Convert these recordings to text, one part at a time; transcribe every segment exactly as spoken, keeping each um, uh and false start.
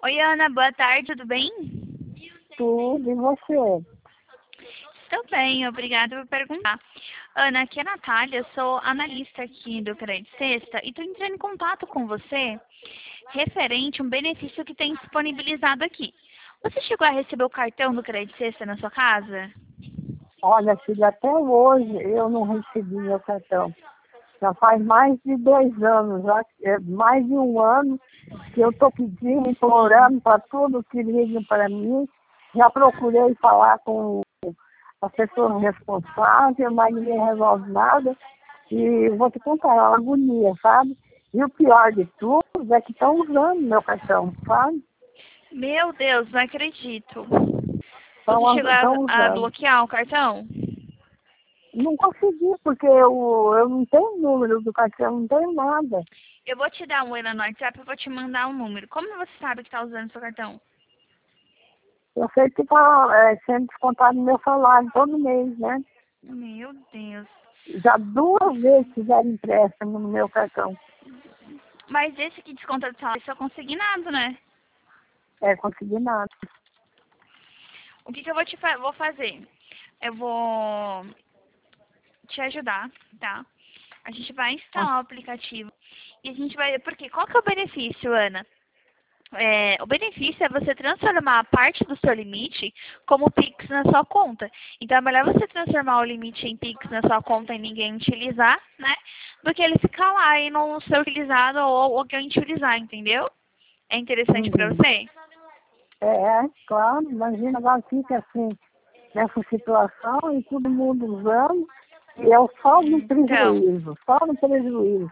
Oi, Ana, boa tarde, tudo bem? Tudo, e você? Estou bem, obrigada por perguntar. Ana, aqui é a Natália, eu sou analista aqui do Crédito Sexta e estou entrando em contato com você referente a um benefício que tem disponibilizado aqui. Você chegou a receber o cartão do Crédito Sexta na sua casa? Olha, filha, até hoje eu não recebi meu cartão. Já faz mais de dois anos, já, é, mais de um ano que eu estou pedindo, implorando para tudo que ligam para mim. Já procurei falar com a pessoa responsável, mas ninguém resolve nada. E vou te contar, é uma agonia, sabe? E o pior de tudo é que estão usando meu cartão, sabe? Meu Deus, não acredito. Você chegou a, Estão a usando. bloquear o cartão? Não consegui, porque eu, eu não tenho número do cartão, não tenho nada. Eu vou te dar um oi lá no WhatsApp, eu vou te mandar um número. Como você sabe que está usando seu cartão? Eu sei que está é, sendo descontado meu salário todo mês, né? Meu Deus. Já duas vezes fizeram empréstimo no meu cartão. Mas esse que desconta do salário, isso é consignado, né? É, consegui nada. O que, que eu vou te fa vou fazer? Eu vou te ajudar, tá? A gente vai Ah, instalar o aplicativo e a gente vai... Porque qual que é o benefício, Ana? É, o benefício é você transformar a parte do seu limite como Pix na sua conta. Então é melhor você transformar o limite em Pix na sua conta e ninguém utilizar, né? Do que ele ficar lá e não ser utilizado ou alguém utilizar, entendeu? É interessante pra uhum. você? É, é, claro, imagina, agora fica assim, nessa situação e todo mundo usando, e eu só no Então, prejuízo, só no prejuízo.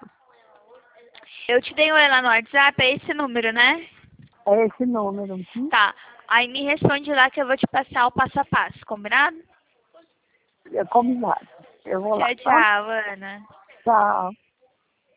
eu te dei um oi lá no WhatsApp, é esse número, né? É esse número. Uhum. Tá. Aí me responde lá que eu vou te passar o passo a passo, combinado? É combinado. Eu vou lá, Tchau, tá? tchau, Ana. Tchau.